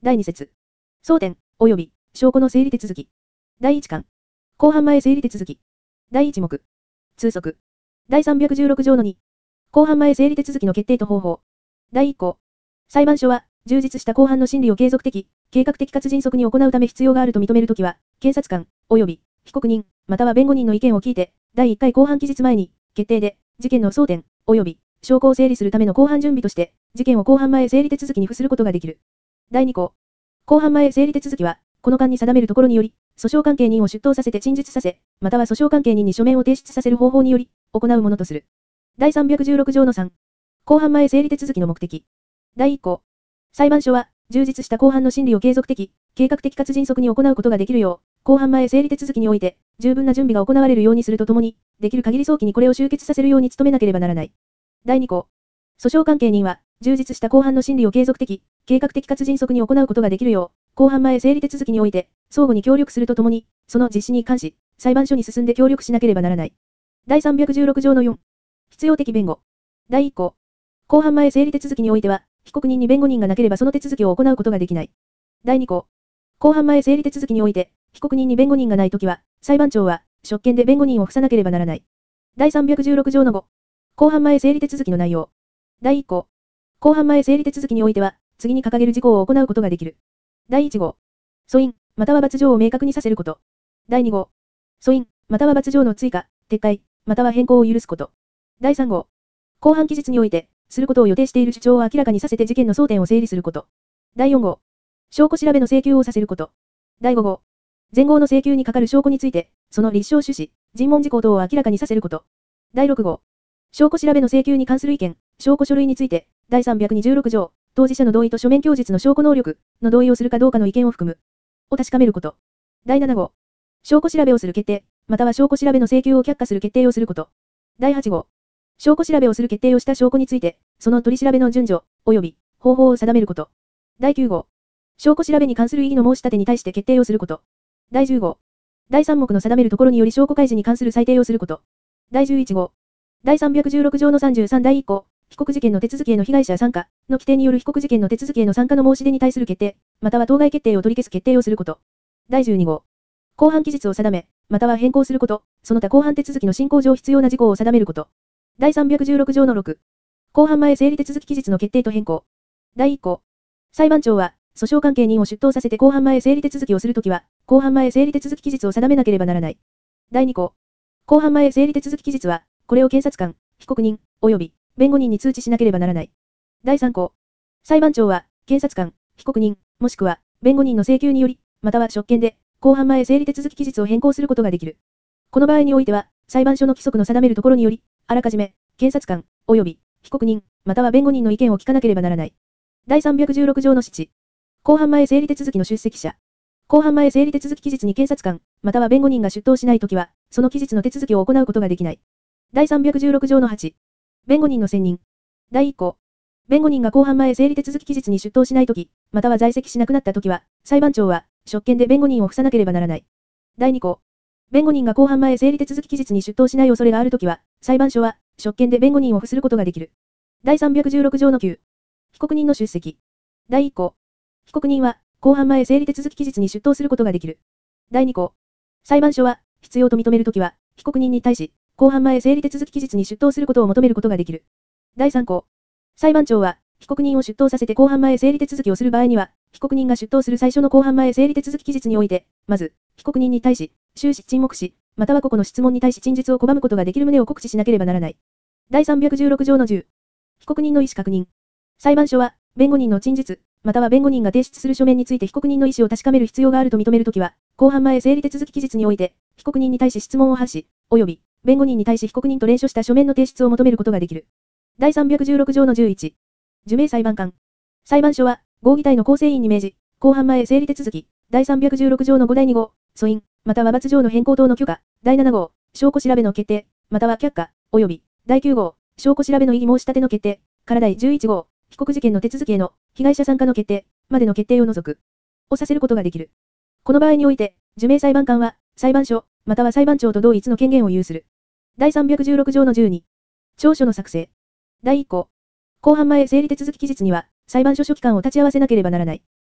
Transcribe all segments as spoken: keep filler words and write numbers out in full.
だいに節。争点、及び、証拠の整理手続き。だいいち巻。公判前整理手続き。だいいち目。通則。だいさんびゃくじゅうろく条のに。公判前整理手続きの決定と方法。だいいっ項。裁判所は、充実した公判の審理を継続的、計画的かつ迅速に行うため必要があると認めるときは、検察官、及び、被告人、または弁護人の意見を聞いて、だいいっ回公判期日前に、決定で、事件の争点、及び、証拠を整理するための公判準備として、事件を公判前整理手続きに付することができる。だいに項。公判前整理手続きは、この間に定めるところにより、訴訟関係人を出頭させて陳述させ、または訴訟関係人に書面を提出させる方法により、行うものとする。だいさんびゃくじゅうろく条のさん。公判前整理手続きの目的。だいいっ項。裁判所は、充実した公判の審理を継続的、計画的かつ迅速に行うことができるよう、公判前整理手続きにおいて、十分な準備が行われるようにするとともに、できる限り早期にこれを終結させるように努めなければならない。だいに項。訴訟関係人は、充実した公判の審理を継続的、計画的かつ迅速に行うことができるよう、公判前整理手続きにおいて、相互に協力するとともに、その実施に関し、裁判所に進んで協力しなければならない。だいさんびゃくじゅうろく条のよん。必要的弁護。だいいっ項。公判前整理手続きにおいては、被告人に弁護人がなければその手続きを行うことができない。だいに項。公判前整理手続きにおいて、被告人に弁護人がないときは、裁判長は、職権で弁護人を付さなければならない。だいさんびゃくじゅうろく条のご。公判前整理手続きの内容。だいいっ項。公判前整理手続きにおいては、次に掲げる事項を行うことができる。だいいち号。訴因、または罰条を明確にさせること。だいに号。訴因、または罰条の追加、撤回、または変更を許すこと。だいさん号。公判期日において、することを予定している主張を明らかにさせて事件の争点を整理すること。だいよん号。証拠調べの請求をさせること。だいご号。前号の請求にかかる証拠について、その立証趣旨、尋問事項等を明らかにさせること。だいろく号。証拠調べの請求に関する意見、証拠書類について、だいさんびゃくにじゅうろく条、当事者の同意と書面供述の証拠能力の同意をするかどうかの意見を含む。を確かめること。だいなな号。証拠調べをする決定、または証拠調べの請求を却下する決定をすること。だいはち号。証拠調べをする決定をした証拠について、その取り調べの順序、及び方法を定めること。だいきゅう号。証拠調べに関する異議の申し立てに対して決定をすること。だいじゅう号。だいさん目の定めるところにより証拠開示に関する裁定をすること。だいじゅういち号。だいさんびゃくじゅうろく条のさんじゅうさんだいいっ項、被告事件の手続きへの被害者参加の規定による被告事件の手続きへの参加の申し出に対する決定、または当該決定を取り消す決定をすること。だいじゅうに号。公判期日を定め、または変更すること、その他公判手続きの進行上必要な事項を定めること。だいさんびゃくじゅうろく条のろく。公判前整理手続き期日の決定と変更。だいいっ項。裁判長は、訴訟関係人を出頭させて公判前整理手続きをするときは、公判前整理手続き期日を定めなければならない。だいに項。公判前整理手続き期日は、これを検察官、被告人、及び弁護人に通知しなければならない。だいさん項。裁判長は、検察官、被告人、もしくは、弁護人の請求により、または職権で、公判前整理手続き期日を変更することができる。この場合においては、裁判所の規則の定めるところにより、あらかじめ、検察官、及び被告人、または弁護人の意見を聞かなければならない。だいさんびゃくじゅうろく条のしち。公判前整理手続きの出席者。公判前整理手続き期日に検察官、または弁護人が出頭しないときは、その期日の手続きを行うことができない。だいさんびゃくじゅうろく条のはち。弁護人の選任。だいいっ項。弁護人が公判前整理手続き期日に出頭しないとき、または在籍しなくなったときは、裁判長は、職権で弁護人を付さなければならない。だいに項。弁護人が公判前整理手続き期日に出頭しない恐れがあるときは、裁判所は、職権で弁護人を付することができる。だいさんびゃくじゅうろく条のきゅう。被告人の出席。だいいっ項。被告人は、公判前整理手続き期日に出頭することができる。だいに項。裁判所は、必要と認めるときは、被告人に対し、公判前整理手続き期日に出頭することを求めることができる。だいさん項。裁判長は、被告人を出頭させて公判前整理手続きをする場合には、被告人が出頭する最初の公判前整理手続き期日において、まず、被告人に対し、終始沈黙し、または個々の質問に対し陳述を拒むことができる旨を告知しなければならない。だいさんびゃくじゅうろく条のじゅう。被告人の意思確認。裁判所は、弁護人の陳述、または弁護人が提出する書面について被告人の意思を確かめる必要があると認めるときは、公判前整理手続き期日において、被告人に対し質問を発し、及び、弁護人に対し被告人と連署した書面の提出を求めることができる。だいさんびゃくじゅうろく条のじゅういち。受命裁判官。裁判所は、合議体の構成員に命じ、公判前整理手続き、だいさんびゃくじゅうろく条のごだいに号、訴因、または罰条の変更等の許可、だいなな号、証拠調べの決定、または却下、及び、だいきゅう号、証拠調べの異議申し立ての決定、からだいじゅういち号、被告事件の手続きへの、被害者参加の決定、までの決定を除く、をさせることができる。この場合において、受命裁判官は、裁判所、または裁判長と同一の権限を有する。だいさんびゃくじゅうろく条のじゅうに。調書の作成。だいいっ項。公判前整理手続き期日には、裁判所書記官を立ち会わせなければならない。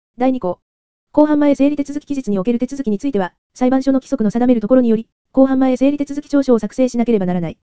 だいに項。公判前整理手続き期日における手続きについては、裁判所の規則の定めるところにより、公判前整理手続き調書を作成しなければならない。